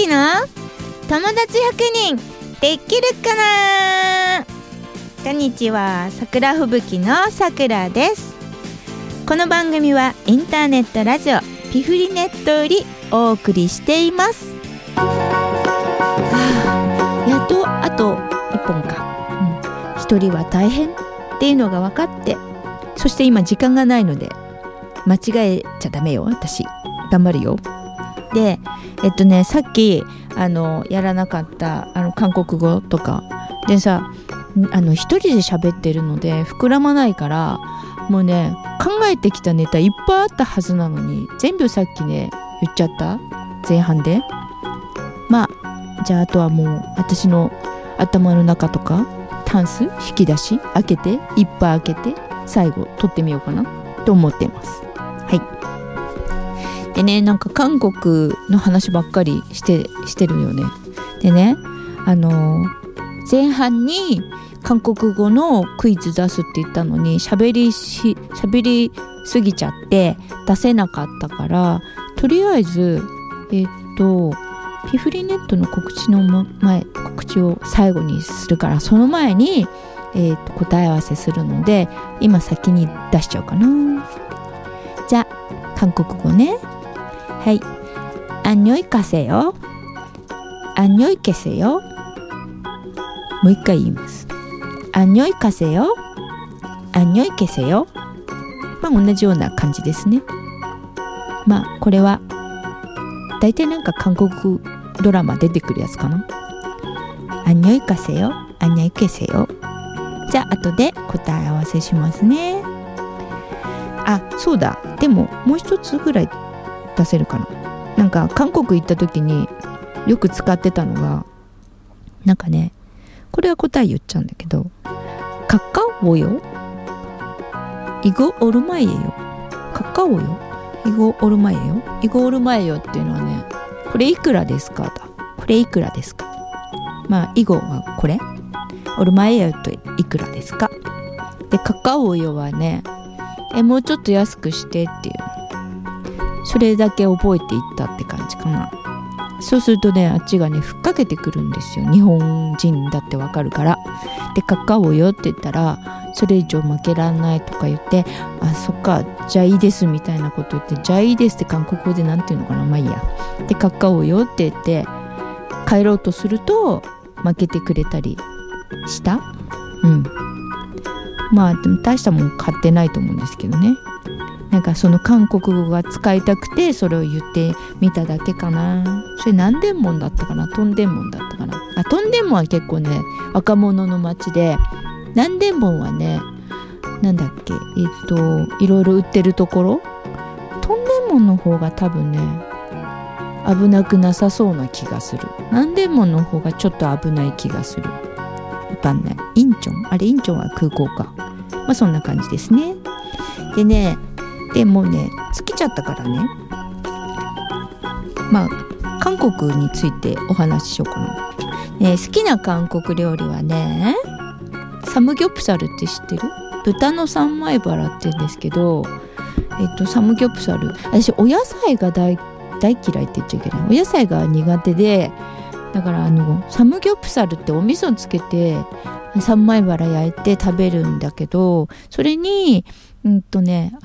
きの友達100人できるかな。こんにちは、桜吹雪のさくらです。この番組はインターネットラジオピフリネットよりお送りしています。やっとあと1本か、一人は大変っていうのが分かって、そして今時間がないので間違えちゃダメよ。私頑張るよ。でさっきやらなかった韓国語とかでさ、一人で喋ってるので膨らまないから、もうね考えてきたネタいっぱいあったはずなのに全部さっきね言っちゃった、前半で。まあじゃああとはもう私の頭の中とかタンス引き出し開けて、いっぱい開けて最後撮ってみようかなと思ってます。はい。でね、なんか韓国の話ばっかりしてるよね。でね、前半に韓国語のクイズ出すって言ったのに喋りすぎちゃって出せなかったから、とりあえずピフリネットの告知を最後にするから、その前に答え合わせするので今先に出しちゃおうかな。じゃあ韓国語ね。はい。안녕히가세요。안녕히계세요。もう一回言います。안녕히가세요。안녕히계세요。まあ同じような感じですね。まあこれは大体なんか韓国ドラマ出てくるやつかな。안녕히가세요。안녕히계세요。じゃあ後で答え合わせしますね。あ、そうだ。でももう一つぐらい出せるかな。なんか韓国行った時によく使ってたのが、なんかね、これは答え言っちゃうんだけど、가까워요。이거 얼마예요。가까워요。이거 얼마예요。이거 얼마예요っていうのはね、これいくらですかだ。これいくらですか。まあ、이거はこれ。얼마예요といくらですか。で、가까워요はね、もうちょっと安くしてっていう。それだけ覚えていったって感じかな。そうするとね、あっちがねふっかけてくるんですよ。日本人だってわかるから。で、カカオよって言ったら、それ以上負けらんないとか言って、あ、そっか、じゃあいいですみたいなこと言って、じゃあいいですって韓国語でなんていうのかな、まあいいや。で、カカオよって言って帰ろうとすると負けてくれたりした。まあでも大したもん買ってないと思うんですけどね。なんかその韓国語が使いたくてそれを言ってみただけかな。それ南電門だったかな、トンデン門だったかな。あ、トンデン門は結構ね若者の街で、南電門はね、なんだっけ、いろいろ売ってるところ。トンデン門の方が多分ね危なくなさそうな気がする。南電門の方がちょっと危ない気がする。わかんない。インチョン、あれインチョンは空港か。まあそんな感じですね。でね、でもうね尽きちゃったからね、まあ韓国についてお話ししようかな。好きな韓国料理はね、サムギョプサルって知ってる？豚の三枚腹って言うんですけど、サムギョプサル、私お野菜が大嫌いって言っちゃいけない。お野菜が苦手で、だからサムギョプサルってお味噌つけて三枚腹焼いて食べるんだけど、それになんだっ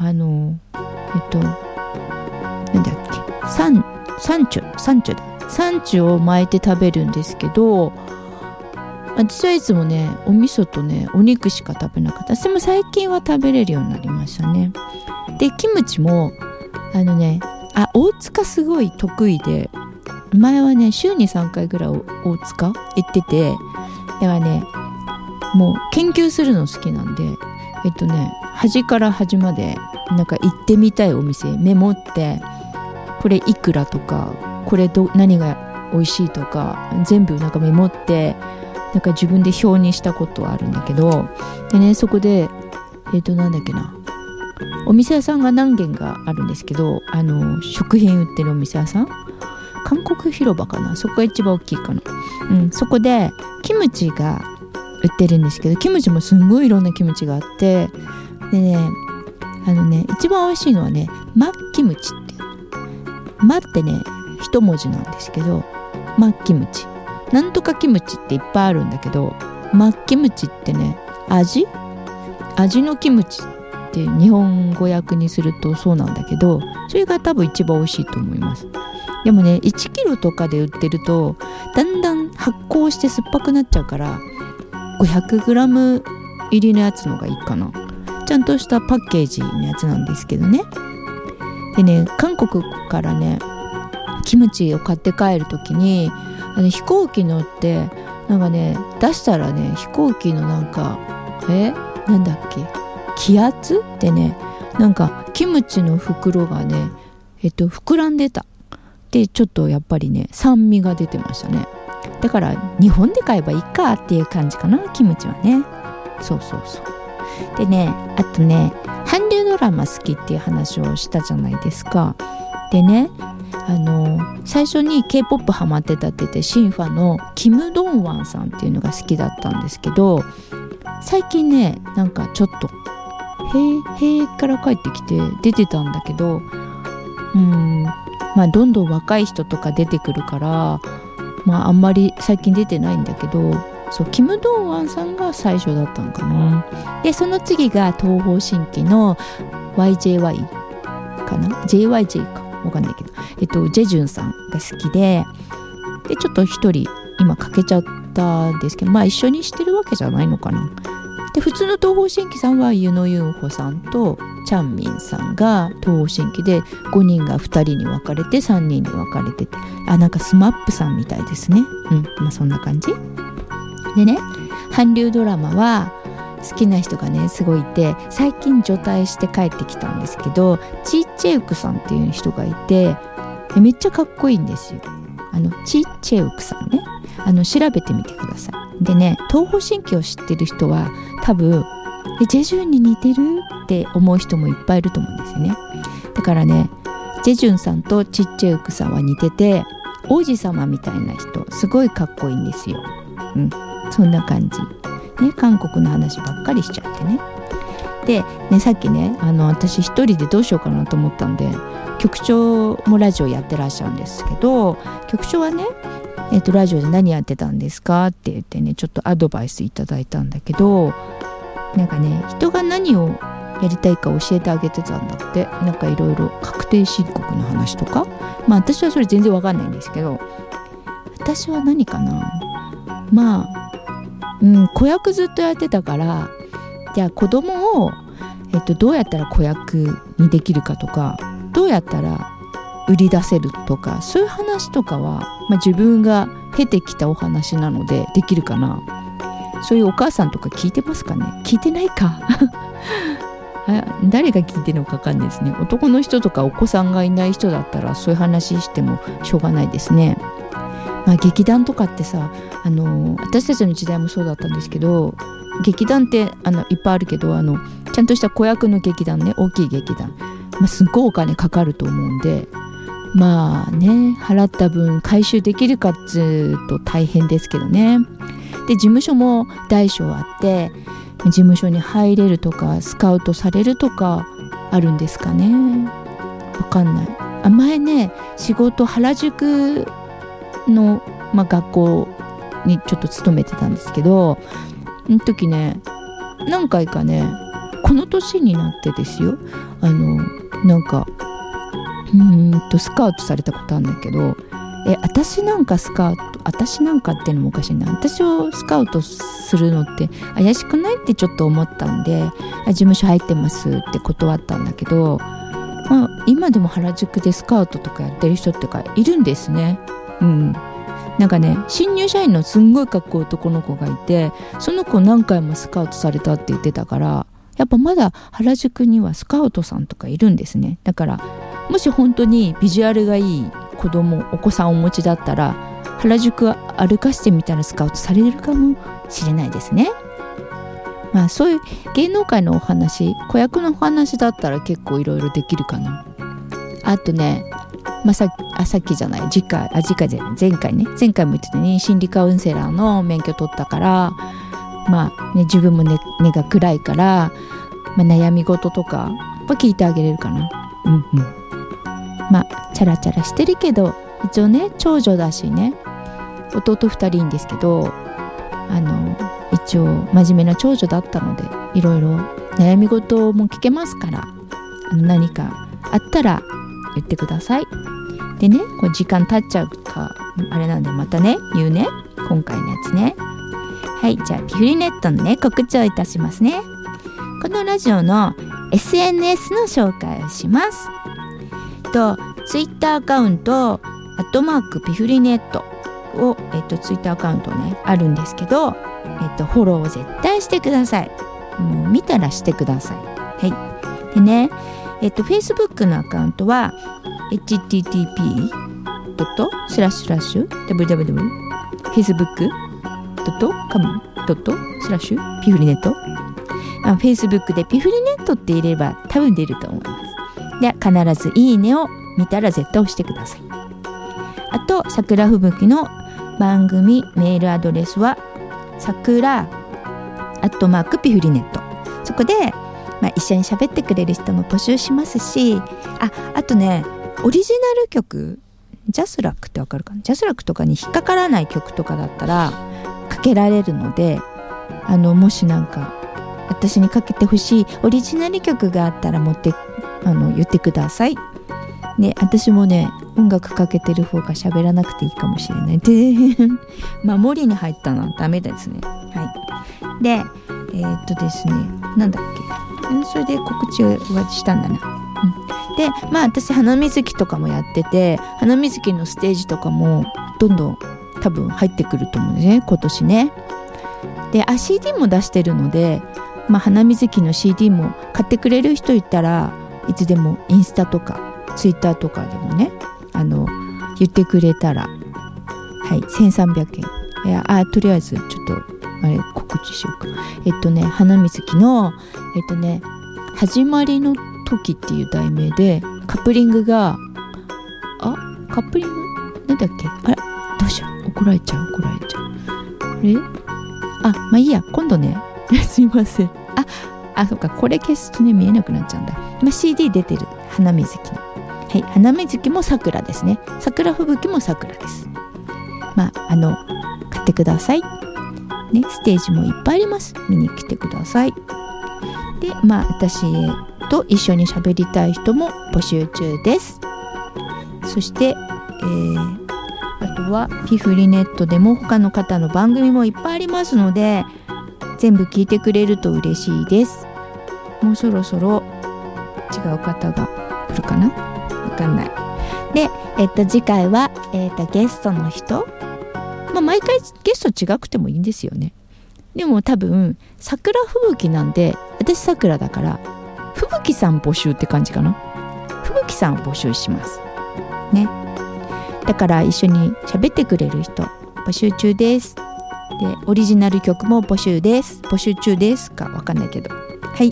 け、サンチュを巻いて食べるんですけど、私はいつもねお味噌とねお肉しか食べなかった。でも最近は食べれるようになりましたね。で、キムチも大塚すごい得意で、前はね週に3回ぐらい大塚行ってて、だからねもう研究するの好きなんで、端から端までなんか行ってみたいお店メモって、これいくらとか、これ何が美味しいとか全部なんかメモって、なんか自分で表にしたことはあるんだけど、でね、そこでなんだっけな、お店屋さんが何軒かあるんですけど、食品売ってるお店屋さん、韓国広場かな、そこが一番大きいかな。そこでキムチが売ってるんですけど、キムチもすんごいいろんなキムチがあって、でね、一番美味しいのはね、マッキムチって、マってね一文字なんですけど、 マッキムチ、なんとかキムチっていっぱいあるんだけど、マッキムチってね、味のキムチって日本語訳にするとそうなんだけど、それが多分一番美味しいと思います。でもね、1キロとかで売ってるとだんだん発酵して酸っぱくなっちゃうから、500g 入りのやつのがいいかな。ちゃんとしたパッケージのやつなんですけどね。でね、韓国からねキムチを買って帰るときに飛行機乗ってなんかね、出したらね、飛行機のなんかなんだっけ、気圧ってね、なんかキムチの袋がね膨らんでた。でちょっとやっぱりね酸味が出てましたね。だから日本で買えばいいかっていう感じかな、キムチはね。そうでね、あとね、韓流ドラマ好きっていう話をしたじゃないですか。でね、最初に K-POP ハマってたって言ってシンファのキム・ドンワンさんっていうのが好きだったんですけど、最近ねなんかちょっとへから帰ってきて出てたんだけど、まあどんどん若い人とか出てくるから、まああんまり最近出てないんだけど、そう、キム・ドンワンさんが最初だったのかな。でその次が東方神起の YJY かな、 JYJ かわかんないけど、ジェジュンさんが好きでちょっと一人今欠けちゃったんですけど、まあ一緒にしてるわけじゃないのかな。で普通の東方神起さんはユノユンホさんとチャンミンさんが東方神起で、5人が2人に分かれて3人に分かれてて、なんかスマップさんみたいですね。まあそんな感じでね、韓流ドラマは好きな人がねすごいいて、最近除隊して帰ってきたんですけど、チーチェウクさんっていう人がいて、めっちゃかっこいいんですよ。チーチェウクさんね、調べてみてください。でね、東方神起を知ってる人は多分ジェジュンに似てるって思う人もいっぱいいると思うんですよね。だからね、ジェジュンさんとチッチェウクさんは似てて、王子様みたいな人、すごいかっこいいんですよ。そんな感じね。韓国の話ばっかりしちゃってね。でね、さっきね私一人でどうしようかなと思ったんで、局長もラジオやってらっしゃるんですけど、局長はねラジオで何やってたんですかって言ってね、ちょっとアドバイスいただいたんだけど、なんかね、人が何をやりたいか教えてあげてたんだって。なんかいろいろ確定申告の話とか、まあ私はそれ全然わかんないんですけど、私は何かな、まあ子役ずっとやってたから、じゃあ子供をどうやったら子役にできるかとか、どうやったら売り出せるとか、そういう話とかは、まあ、自分が経てきたお話なのでできるかな。そういうお母さんとか聞いてますかね。聞いてないか誰が聞いてるのか分かんないですね。男の人とかお子さんがいない人だったらそういう話してもしょうがないですね。まあ劇団とかってさ、私たちの時代もそうだったんですけど、劇団っていっぱいあるけど、ちゃんとした子役の劇団ね、大きい劇団、すっごいお金かかると思うんで、まあね、払った分回収できるかっつうと大変ですけどね。で事務所も大小あって、事務所に入れるとかスカウトされるとかあるんですかね。わかんない。前ね、仕事原宿の、学校にちょっと勤めてたんですけど、その時ね、何回かね、この年になってですよ、なんかスカウトされたことあるんだけど、私なんかっていうのもおかしいな。私をスカウトするのって怪しくないってちょっと思ったんで、事務所入ってますって断ったんだけど、今でも原宿でスカウトとかやってる人ってかいるんですね。なんかね、新入社員のすんごいかっこいい男の子がいて、その子何回もスカウトされたって言ってたから、やっぱまだ原宿にはスカウトさんとかいるんですね。だからもし本当にビジュアルがいいお子さんをお持ちだったら、原宿歩かしてみたらスカウトされるかもしれないですね。そういう芸能界のお話、子役のお話だったら結構いろいろできるかな。あとね、さっきじゃない、前回も言ってたね、心理カウンセラーの免許取ったから、自分も、根が暗いから、悩み事とかは聞いてあげれるかな。チャラチャラしてるけど一応ね、長女だしね、 弟2人いるんですけど、一応真面目な長女だったので、いろいろ悩み事も聞けますから、何かあったら言ってください。でね、こう時間経っちゃうかあれなんで、またね言うね、今回のやつね。はい、じゃあピフリネットのね告知をいたしますね。このラジオの SNS の紹介をします。ツイッターアカウントピフリネットを、ツイッターアカウントねあるんですけど、フォローを絶対してください。もう見たらしてください。はい。でね、Facebook のアカウントは http://www.facebook.com/ピフリネット。Facebook でピフリネットって入れれば多分出ると思います。で、必ずいいねを見たら絶対押してください。あと、桜吹雪の番組メールアドレスは桜ピフリネット。そこで、一緒に喋ってくれる人も募集しますし、あとね、オリジナル曲、ジャスラックってわかるかな、ジャスラックとかに引っかからない曲とかだったらかけられるので、もしなんか私にかけてほしいオリジナル曲があったら言ってください。で、私もね、音楽かけてる方が喋らなくていいかもしれないで守りに入ったのはダメですね。はい。で、ですね、なんだっけ、それで告知をしたんだな。で、私花水木とかもやってて、花水木のステージとかもどんどん多分入ってくると思うんですね、今年ね。で、CD も出してるので、花水木の CD も買ってくれる人いたらいつでもインスタとかツイッターとかでもね、言ってくれたら、はい、1300円。とりあえずちょっと告知しようか。花水木の始まりの時っていう題名でカップリングがカップリングなんだっけ、どうしよう、怒られちゃう。いいや、今度ねすいません。そうか、これ消すとね見えなくなっちゃうんだ。CD 出てる、花水木の。はい、花水木も桜ですね。桜吹雪も桜です。買ってくださいね。ステージもいっぱいあります。見に来てください。で、私と一緒に喋りたい人も募集中です。そして、あとはピフリネットでも他の方の番組もいっぱいありますので、全部聞いてくれると嬉しいです。もうそろそろ違う方が来るかな、わかんない。で、次回は、ゲストの人、毎回ゲスト違くてもいいんですよね。でも多分桜吹雪なんで、私桜だから吹雪さん募集って感じかな。吹雪さんを募集しますね。だから一緒に喋ってくれる人募集中です。で、オリジナル曲も募集中ですかわかんないけど、はい。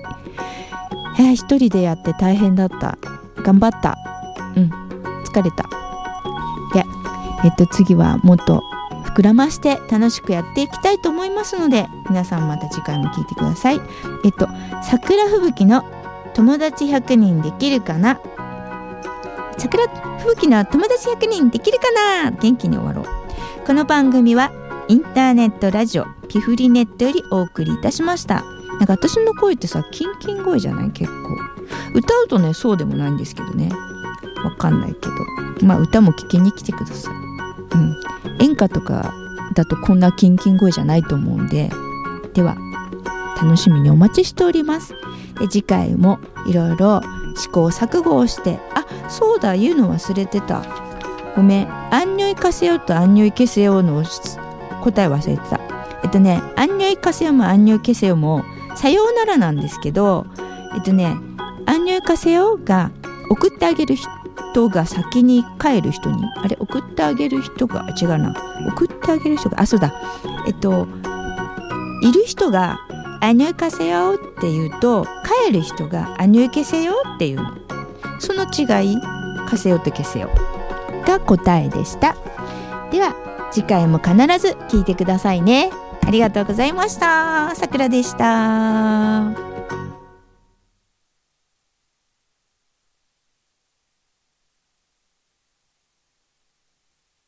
一人でやって大変だった。頑張った。疲れた。いや、次はもっと膨らまして楽しくやっていきたいと思いますので、皆さんまた次回も聞いてください。桜吹雪の友達100人できるかな。桜吹雪の友達100人できるかな。元気に終わろう。この番組はインターネットラジオピフリネットよりお送りいたしました。なんか私の声ってさ、キンキン声じゃない？結構歌うとね、そうでもないんですけどね、わかんないけど、歌も聞きに来てください。演歌とかだとこんなキンキン声じゃないと思うんで、では楽しみにお待ちしております。で、次回もいろいろ試行錯誤をして、そうだ、言うの忘れてた、ごめん。アンニョイカセヨとアンニョイケセヨの答え忘れてた。アンニョイカセヨもアンニョイケセヨもさようならなんですけど、アンニョイカセヨが送ってあげる人が先に帰る人に、送ってあげる人が違うな、送ってあげる人がそうだ、いる人がアンニョイカセヨって言うと、帰る人がアンニョイケセヨっていうの。その違い、カセヨとケセヨが答えでした。では次回も必ず聞いてくださいね。ありがとうございました。さくらでした。